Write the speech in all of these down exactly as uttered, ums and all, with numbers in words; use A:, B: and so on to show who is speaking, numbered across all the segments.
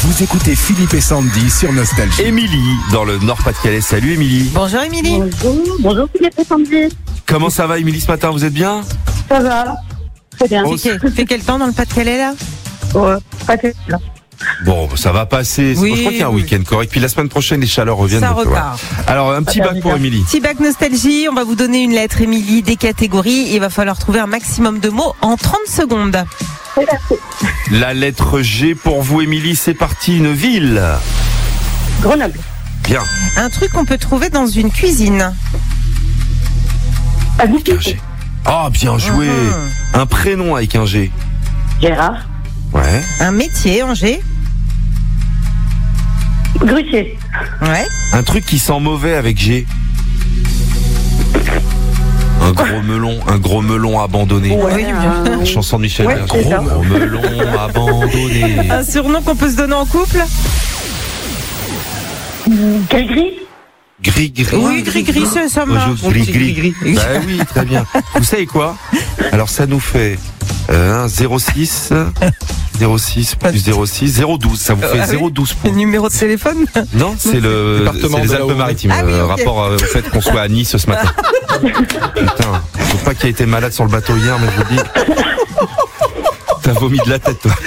A: Vous écoutez Philippe et Sandy sur Nostalgie.
B: Émilie, dans le Nord-Pas-de-Calais. Salut Émilie.
C: Bonjour Émilie.
D: Bonjour, bonjour Philippe et Sandy.
B: Comment ça va Émilie ce matin, vous êtes bien?
D: Ça va, très bien.
B: Oh,
C: Il fait, fait quel temps dans le Pas-de-Calais là?
D: Ouais, pas terrible.
B: Bon, ça va passer.
C: Oui,
B: je crois qu'il y a un
C: oui.
B: week-end correct. Puis la semaine prochaine, les chaleurs reviennent.
C: Ça
B: donc,
C: repart.
B: voilà. Alors, un petit
D: Ça
B: bac
D: va
B: pour
D: bien.
B: Émilie.
C: Petit bac nostalgie, on va vous donner une lettre Émilie, des catégories. Il va falloir trouver un maximum de mots en trente secondes.
D: C'est parti.
B: La lettre G pour vous Émilie, c'est parti. Une ville.
D: Grenoble.
B: Bien.
C: Un truc qu'on peut trouver dans une cuisine.
D: Pas du
B: Avec un
D: tout.
B: G. Oh, bien joué.
C: Mhm.
B: Un prénom avec un G.
D: Gérard.
B: Ouais.
C: Un métier en G.
D: Grutier.
C: Ouais.
B: Un truc qui sent mauvais avec G. Un gros melon, un gros melon abandonné.
C: Oui, bien.
B: La chanson de Michel
D: Ouais,
B: Berger.
D: c'est ça.
B: Gros melon abandonné.
C: Un surnom qu'on peut se donner en couple.
D: Gris-gris.
B: Gris gris.
C: Oui, gris gris, ça, ça marche.
B: Bonjour, gris gris. Bah oui, très bien. Vous savez quoi? Alors ça nous fait euh, un zéro six zéro six plus zéro six zéro douze. Ça vous fait
C: Ah oui.
B: zéro douze
C: Le
B: points.
C: numéro de téléphone.
B: Non, c'est le
E: Département
B: c'est les
E: de la
B: Alpes-Maritimes.
C: Ah oui,
B: euh,
C: ok.
B: Rapport euh, au fait qu'on soit à Nice ce matin. Putain, je sais pas qui a été malade sur le bateau hier, mais je vous dis, t'as vomi de la tête, toi.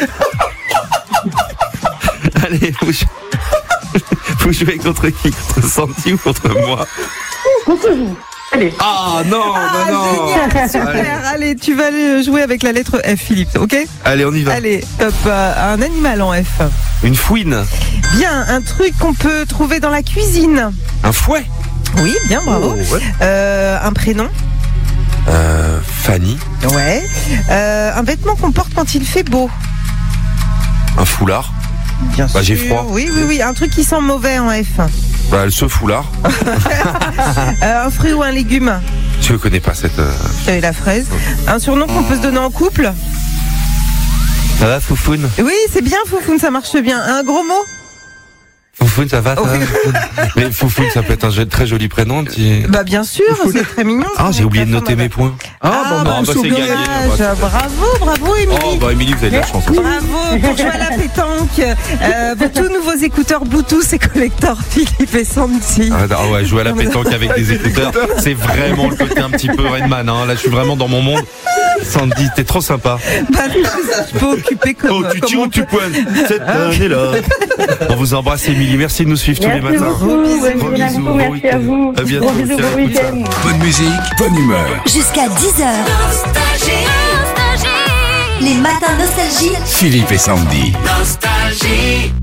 B: Allez, vous, vous jouez contre qui? Contre Sandy ou contre moi?
D: Contre vous. Allez.
B: Ah non,
C: Ah,
B: non, non.
C: génial, super.
B: Allez.
C: Allez, tu vas aller jouer avec la lettre F, Philippe, ok?
B: Allez, on y va.
C: Allez, top. Euh, un animal en F.
B: Une fouine,
C: Bien, un truc qu'on peut trouver dans la cuisine.
B: un fouet.
C: Oui, bien, bravo.
B: Oh, ouais.
C: Euh, un prénom.
B: Euh, Fanny,
C: Ouais. Euh, un vêtement qu'on porte quand il fait beau.
B: un foulard.
C: Bien
B: Bah, j'ai
C: sûr.
B: froid.
C: Oui, oui, oui. Un truc qui sent mauvais en F.
B: Bah, ce foulard.
C: Euh, un fruit ou un légume.
B: Je connais pas cette. euh,
C: J'avais la fraise. Un surnom qu'on peut se donner en couple.
B: Ça va, Foufoune?
C: Oui, c'est bien, Foufoune, ça marche bien. Un gros mot.
B: Foufoune, ça va, ça va,
C: Oui.
B: Foufoune Mais Foufoune, ça peut être un jeu- très joli prénom. Petit...
C: Bah bien sûr, c'est très mignon.
B: Ah, j'ai oublié de noter mes points.
C: Ah,
B: bon,
C: bah,
B: bah, c'est
C: dommage.
B: gagné.
C: Bravo, bravo, Émilie.
B: Oh, bah, Émilie, vous avez de la chance.
C: Bravo pour jouer à la pétanque. Euh, pour tous nouveaux écouteurs Bluetooth et collecteurs Philippe et Sandy.
B: Ah, ah ouais, jouer à la pétanque avec des écouteurs, c'est vraiment le côté un petit peu Rainman. Hein. Là, je suis vraiment dans mon monde. Sandy, t'es trop sympa.
C: Bah, je peux occuper comme,
B: Oh, tu
C: comme
B: tires
C: on
B: ou tu
C: peut.
B: pointes cette année-là. On vous embrasse, Émilie. Merci de nous suivre tous les
D: Merci
B: matins.
D: beaucoup. Bonne
B: Gros
D: journée à
B: bisous,
D: vous.
B: bon
D: Merci à
B: week-end.
D: vous.
B: À bientôt.
D: Gros bisous,
B: Tiens,
D: bon
B: écoute ça.
D: week-end.
A: Bonne musique, bonne humeur.
F: Jusqu'à dix heures. Les matins nostalgie.
A: Philippe et Sandy.
G: Nostalgie.